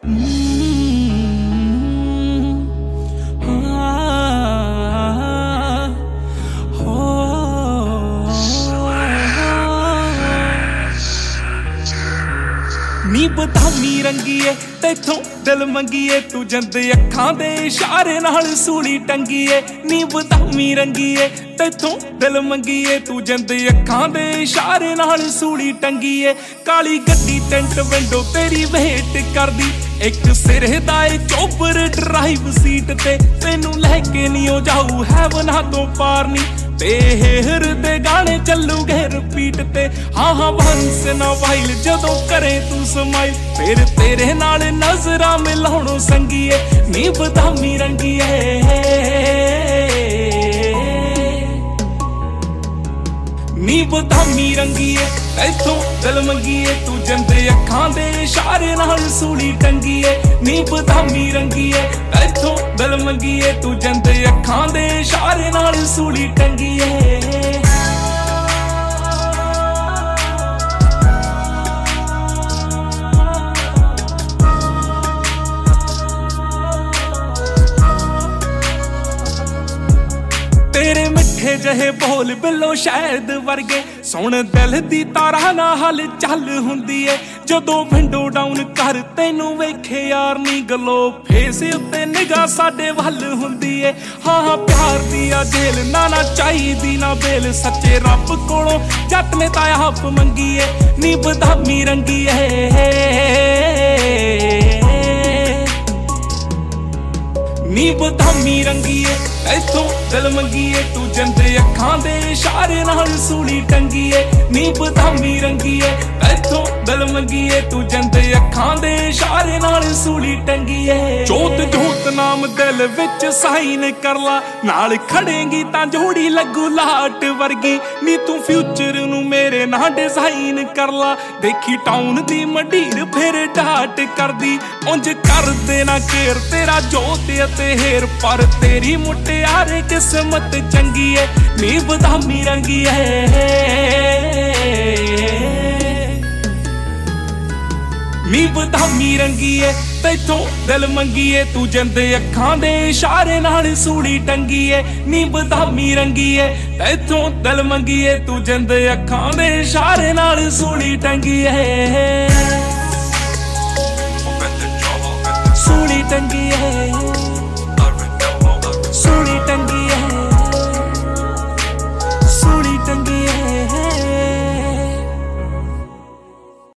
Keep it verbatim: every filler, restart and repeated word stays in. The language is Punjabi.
ਨੀ ਬਦਾਮੀ ਰੰਗੀਏ ਤੈਥੋਂ ਦਿਲ ਮੰਗੀਏ ਤੂੰ ਜੰਦ ਅੱਖਾਂ ਦੇ ਇਸ਼ਾਰੇ ਨਾਲ ਸੂਲੀ ਟੰਗੀਏ। ਨੀ ਬਦਾਮੀ ਰੰਗੀਏ ਤੈਥੋਂ ਦਿਲ ਮੰਗੀਏ ਤੂੰ ਜੰਦ ਅੱਖਾਂ ਦੇ ਇਸ਼ਾਰੇ ਨਾਲ ਸੂਲੀ ਟੰਗੀਏ। ਕਾਲੀ ਗੱਡੀ ਟੈਂਟ ਵਿੰਡੋ ਤੇਰੀ ਵੇਟ ਕਰਦੀ, ਇੱਕ ਸਿਰੇ ਦਾ ਏ ਚੋਬਰ ਡਰਾਈਵ ਸੀਟ ਤੇ, ਤੈਨੂੰ ਲੈ ਕੇ ਨੀ ਉਹ ਜਾਊ ਹੈਵਨਾਂ ਤੋਂ ਪਾਰ ਨੀ, ਤੇਹਰ ਦੇ ਗਾਣੇ ਚੱਲੂਗੇ ਰਿਪੀਟ ਤੇ। ਹਾਂ ਹਾਂ ਵੰਸ ਨਾ ਵਾਈਲ ਜਦੋਂ ਕਰੇ ਤੂੰ ਸਮਾਈਲ, ਫਿਰ ਤੇਰੇ ਨਾਲ ਨਜ਼ਰਾਂ ਮਿਲਾਉਣੋਂ ਸੰਗੀਏ। ਨੀ ਬਦਾਮੀ ਰੰਗੀਏ ਨੀ ਬਦਾਮੀ ਰੰਗੀਏ ਤੈਥੋਂ ਦਿਲ ਮੰਗੀਏ ਤੂੰ ਜੰਦ ਅੱਖਾਂ ਦੇ ਇਸ਼ਾਰੇ ਨਾਲ ਸੂਲੀ ਟੰਗੀਏ। ਨੀ ਬਦਾਮੀ ਰੰਗੀਏ ਤੈਥੋਂ ਦਿਲ ਮੰਗੀਏ ਤੂੰ ਜੰਦ ਅੱਖਾਂ ਦੇ ਇਸ਼ਾਰੇ ਨਾਲ ਸੂਲੀ ਟੰਗੀਏ। ਤੇਰੇ ਮਿੱਠੇ ਜਿਹੇ ਬੋਲ ਬਿੱਲੋ ਸ਼ਾਇਦ ਵਰਗੇ, ਸੁਣ ਦਿਲ ਦੀ ਤਾਰਾ ਨਾ ਹਲ ਚੱਲ ਹੁੰਦੀ ਏ। ਜਦੋਂ ਵਿੰਡੋ ਡਾਊਨ ਕਰ ਤੈਨੂੰ ਵੇਖੇ ਯਾਰ ਨੀ ਗਲੋ, ਫੇਸ ਉੱਤੇ ਨਿਗਾਹ ਸਾਡੇ ਵੱਲ ਹੁੰਦੀ ਏ। ਹਾਂ ਹਾਂ ਪਿਆਰ ਦੀ ਆ ਜੇਲ ਨਾ ਨਾ ਚਾਹੀਦੀ ਨਾ ਬੇਲ, ਸੱਚੇ ਰੱਬ ਕੋਲੋਂ ਜੱਟ ਨੇ ਤਾਂ ਆਪ ਮੰਗੀ ਏ। ਨੀ ਬਦਾਮੀ ਰੰਗੀ ਏ ਨੀ ਬਦਾਮੀ ਰੰਗੀਏ ਤੈਥੋਂ ਦਿਲ ਮੰਗੀਏ ਤੂੰ ਜੰਦ ਅੱਖਾਂ ਦੇ ਇਸ਼ਾਰੇ ਨਾਲ ਸੂਲੀ ਟੰਗੀਏ। ਨੀ ਬਦਾਮੀ ਰੰਗੀਏ ਤੈਥੋਂ ਦਿਲ ਮੰਗੀਏ ਤੂੰ ਜੰਦ ਅੱਖਾਂ ਦੇ ਇਸ਼ਾਰੇ ਨਾਲ ਸੂਲੀ ਟੰਗੀਏ। ਜੋਤ ਜੋਤ ਨਾਮ ਦਿਲ ਵਿੱਚ ਸਾਈਨ ਕਰ ਲਾ, ਨਾਲ ਖੜੇਂਗੀ ਤਾਂ ਜੋੜੀ ਲੱਗੂ ਲਾਟ ਵਰਗੀ। ਨੀ ਤੂੰ ਫਿਊਚਰ ਨੂੰ ਮੇਰੇ ਨਾਲ ਡਿਜ਼ਾਈਨ ਕਰ ਲਾ, ਦੇਖੀ ਟਾਊਨ ਦੀ ਮੰਡੀਰ ਫਿਰ ਡਾਟ ਕਰਦੀ। ਉਂਝ ਕਰਦੇ ਨਾ ਕੇਰ ਤੇਰਾ ਜੋਤ ਅਤੇ ਹੇਰ, ਪਰ ਤੇਰੀ ਮੁਟਿਆਰੇ ਕਿਸਮਤ ਚੰਗੀ ਏ। ਨੀ ਬਦਾਮੀ ਰੰਗੀ ਏ ਨੀ ਬਦਾਮੀ ਰੰਗੀਏ ਤੈਥੋਂ ਦਿਲ ਮੰਗੀਏ ਤੂੰ ਜੰਦ ਅੱਖਾਂ ਦੇ ਇਸ਼ਾਰੇ ਨਾਲ ਸੂਲੀ ਟੰਗੀਏ। ਨੀ ਬਦਾਮੀ ਰੰਗੀਏ ਤੈਥੋਂ ਦਿਲ ਮੰਗੀਏ ਤੂੰ ਜੰਦ ਅੱਖਾਂ ਦੇ ਇਸ਼ਾਰੇ ਨਾਲ ਸੂਲੀ ਟੰਗੀਏ।